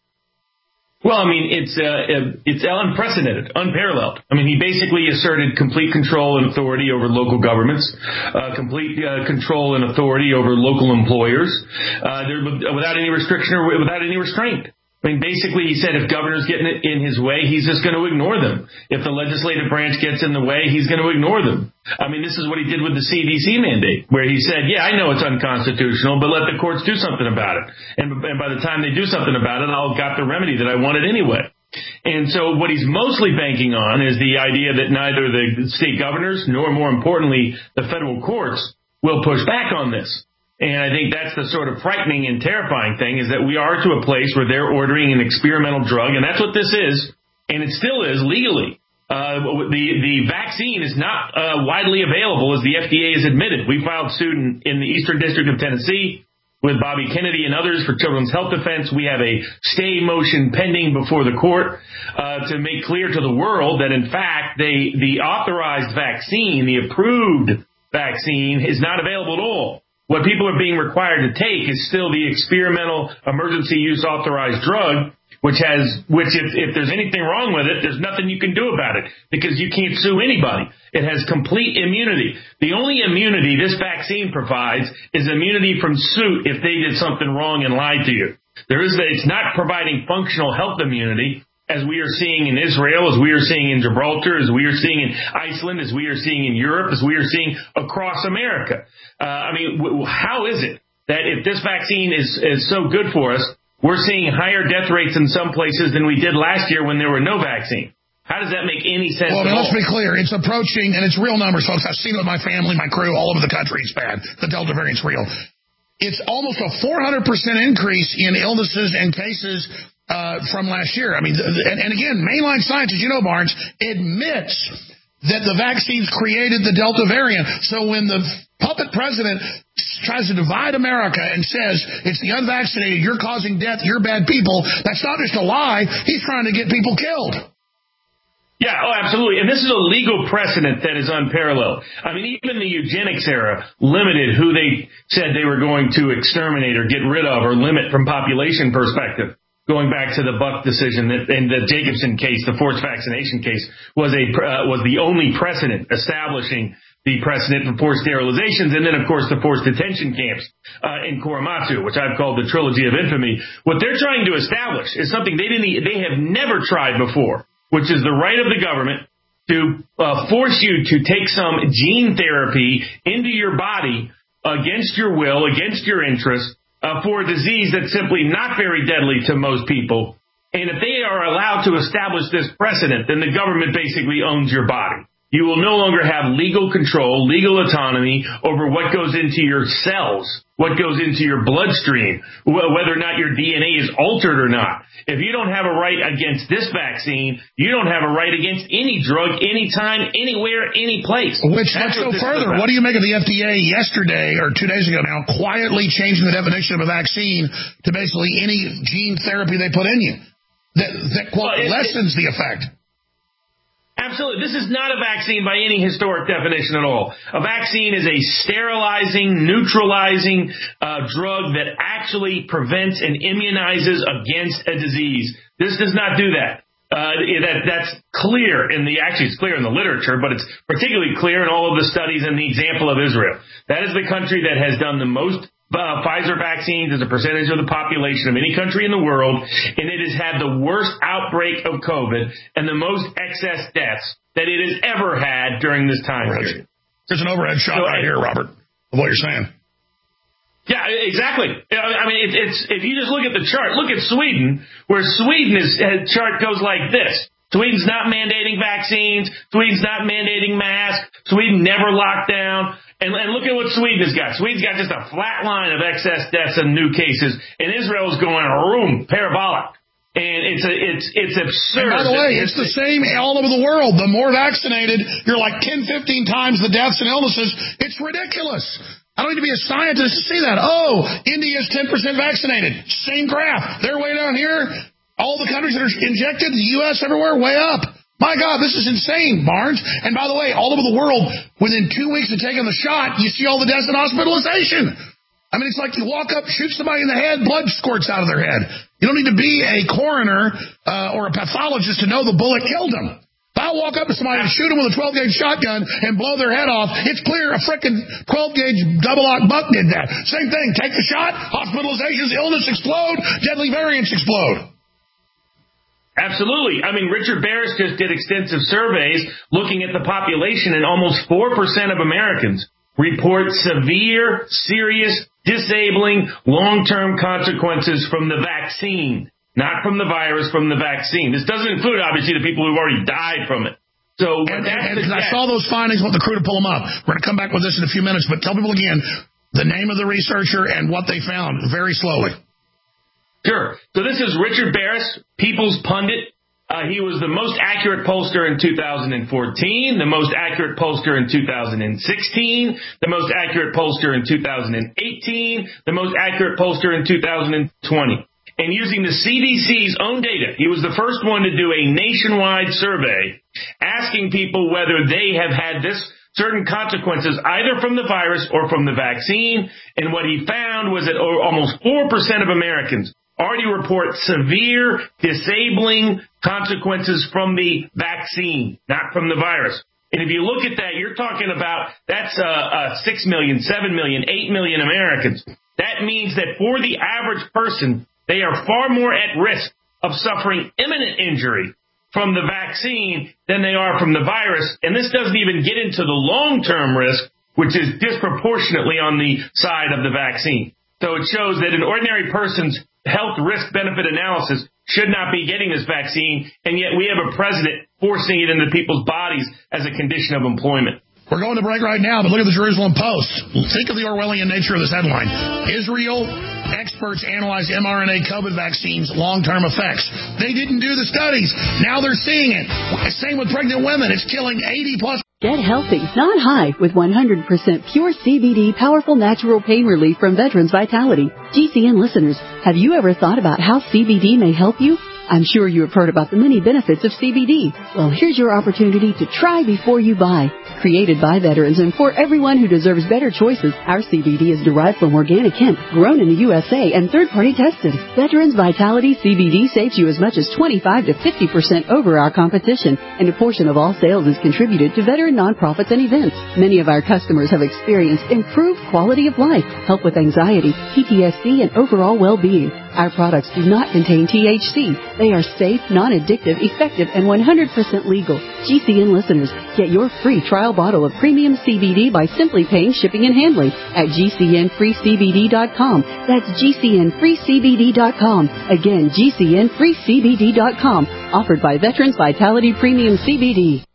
Well, I mean, it's uh, it's unprecedented, unparalleled. I mean, he basically asserted complete control and authority over local governments, uh, complete uh, control and authority over local employers, uh, there, without any restriction or without any restraint. I mean, basically, he said if governors get in his way, he's just going to ignore them. If the legislative branch gets in the way, he's going to ignore them. I mean, this is what he did with the C D C mandate, where he said, yeah, I know it's unconstitutional, but let the courts do something about it. And, and by the time they do something about it, I'll got the remedy that I wanted anyway. And so what he's mostly banking on is the idea that neither the state governors nor, more importantly, the federal courts will push back on this. And I think that's the sort of frightening and terrifying thing, is that we are to a place where they're ordering an experimental drug, and that's what this is, and it still is legally. Uh, the the vaccine is not uh, widely available, as the F D A has admitted. We filed suit in, in the Eastern District of Tennessee with Bobby Kennedy and others for Children's Health Defense. We have a stay motion pending before the court uh, to make clear to the world that, in fact, they, the authorized vaccine, the approved vaccine, is not available at all. What people are being required to take is still the experimental emergency use authorized drug, which has, which if, if there's anything wrong with it, there's nothing you can do about it, because you can't sue anybody. It has complete immunity. The only immunity this vaccine provides is immunity from suit if they did something wrong and lied to you. There is, it's not providing functional health immunity, as we are seeing in Israel, as we are seeing in Gibraltar, as we are seeing in Iceland, as we are seeing in Europe, as we are seeing across America. Uh, I mean, w- how is it that if this vaccine is, is so good for us, we're seeing higher death rates in some places than we did last year when there were no vaccine? How does that make any sense? Well, I mean, at let's all? be clear. It's approaching, and it's real numbers, folks. I've seen it with my family, my crew, all over the country. It's bad. The Delta variant's real. It's almost a four hundred percent increase in illnesses and cases Uh, from last year. I mean, and, and again, mainline science, as you know, Barnes, admits that the vaccines created the Delta variant. So when the puppet president tries to divide America and says it's the unvaccinated, you're causing death, you're bad people, that's not just a lie. He's trying to get people killed. Yeah, oh, absolutely. And this is a legal precedent that is unparalleled. I mean, even the eugenics era limited who they said they were going to exterminate or get rid of or limit from population perspective. Going back to the Buck decision, that, and the Jacobson case, the forced vaccination case, was a uh, was the only precedent establishing the precedent for forced sterilizations, and then, of course, the forced detention camps uh, in Korematsu, which I've called the trilogy of infamy. What they're trying to establish is something they didn't, they have never tried before, which is the right of the government to uh, force you to take some gene therapy into your body against your will, against your interest, Uh, for a disease that's simply not very deadly to most people. And if they are allowed to establish this precedent, then the government basically owns your body. You will no longer have legal control, legal autonomy over what goes into your cells, what goes into your bloodstream, whether or not your D N A is altered or not. If you don't have a right against this vaccine, you don't have a right against any drug, anytime, anywhere, any place. Which, let's go further. What do you make of the F D A yesterday, or two days ago now, quietly changing the definition of a vaccine to basically any gene therapy they put in you? That, that quote, well, lessens the effect. Absolutely. This is not a vaccine by any historic definition at all. A vaccine is a sterilizing, neutralizing uh, drug that actually prevents and immunizes against a disease. This does not do that. Uh, that that's clear in the, actually it's clear in the literature, but it's particularly clear in all of the studies and the example of Israel. That is the country that has done the most Uh, Pfizer vaccines as a percentage of the population of any country in the world, and it has had the worst outbreak of COVID and the most excess deaths that it has ever had during this time period. There's an overhead shot so, right here, Robert, of what you're saying. Yeah, exactly. I mean, it, it's if you just look at the chart, look at Sweden, where Sweden is uh, chart goes like this. Sweden's not mandating vaccines. Sweden's not mandating masks. Sweden never locked down. And, and look at what Sweden has got. Sweden's got just a flat line of excess deaths and new cases. And Israel's going room, parabolic. And it's a, it's it's absurd. And by the way, it's the same all over the world. The more vaccinated, you're like ten, fifteen times the deaths and illnesses. It's ridiculous. I don't need to be a scientist to see that. Oh, India's ten percent vaccinated. Same graph. They're way down here. All the countries that are injected, the U S everywhere, way up. My God, this is insane, Barnes. And by the way, all over the world, within two weeks of taking the shot, you see all the deaths and hospitalization. I mean, it's like you walk up, shoot somebody in the head, blood squirts out of their head. You don't need to be a coroner uh, or a pathologist to know the bullet killed them. If I walk up to somebody and shoot them with a twelve gauge shotgun and blow their head off, it's clear a frickin' twelve gauge double-lock buck did that. Same thing. Take the shot, hospitalizations, illness explode, deadly variants explode. Absolutely. I mean, Richard Barris just did extensive surveys looking at the population, and almost four percent of Americans report severe, serious, disabling, long-term consequences from the vaccine. Not from the virus, from the vaccine. This doesn't include, obviously, the people who've already died from it. So and, and, and I saw those findings. I want the crew to pull them up. We're going to come back with this in a few minutes, but tell people again the name of the researcher and what they found very slowly. Sure. So this is Richard Barris, People's Pundit. Uh, he was the most accurate pollster in two thousand fourteen, the most accurate pollster in two thousand sixteen, the most accurate pollster in two thousand eighteen, the most accurate pollster in two thousand twenty. And using the C D C's own data, he was the first one to do a nationwide survey asking people whether they have had this certain consequences either from the virus or from the vaccine. And what he found was that almost four percent of Americans already report severe, disabling consequences from the vaccine, not from the virus. And if you look at that, you're talking about that's uh, uh, six million, seven million, eight million Americans. That means that for the average person, they are far more at risk of suffering imminent injury from the vaccine than they are from the virus. And this doesn't even get into the long-term risk, which is disproportionately on the side of the vaccine. So it shows that an ordinary person's health risk-benefit analysis should not be getting this vaccine, and yet we have a president forcing it into people's bodies as a condition of employment. We're going to break right now, but look at the Jerusalem Post. Think of the Orwellian nature of this headline. Israel experts analyze mRNA COVID vaccines' long-term effects. They didn't do the studies. Now they're seeing it. Same with pregnant women. It's killing eighty plus. Get healthy, not high, with one hundred percent pure C B D powerful natural pain relief from Veterans Vitality. G C N listeners, have you ever thought about how C B D may help you? I'm sure you have heard about the many benefits of C B D. Well, here's your opportunity to try before you buy. Created by veterans and for everyone who deserves better choices, our C B D is derived from organic hemp, grown in the U S A, and third-party tested. Veterans Vitality C B D saves you as much as twenty-five to fifty percent over our competition, and a portion of all sales is contributed to veteran nonprofits and events. Many of our customers have experienced improved quality of life, help with anxiety, P T S D, and overall well-being. Our products do not contain T H C. They are safe, non-addictive, effective, and one hundred percent legal. G C N listeners, get your free trial bottle of premium C B D by simply paying shipping and handling at G C N free C B D dot com. That's G C N free C B D dot com. Again, G C N free C B D dot com. Offered by Veterans Vitality Premium C B D.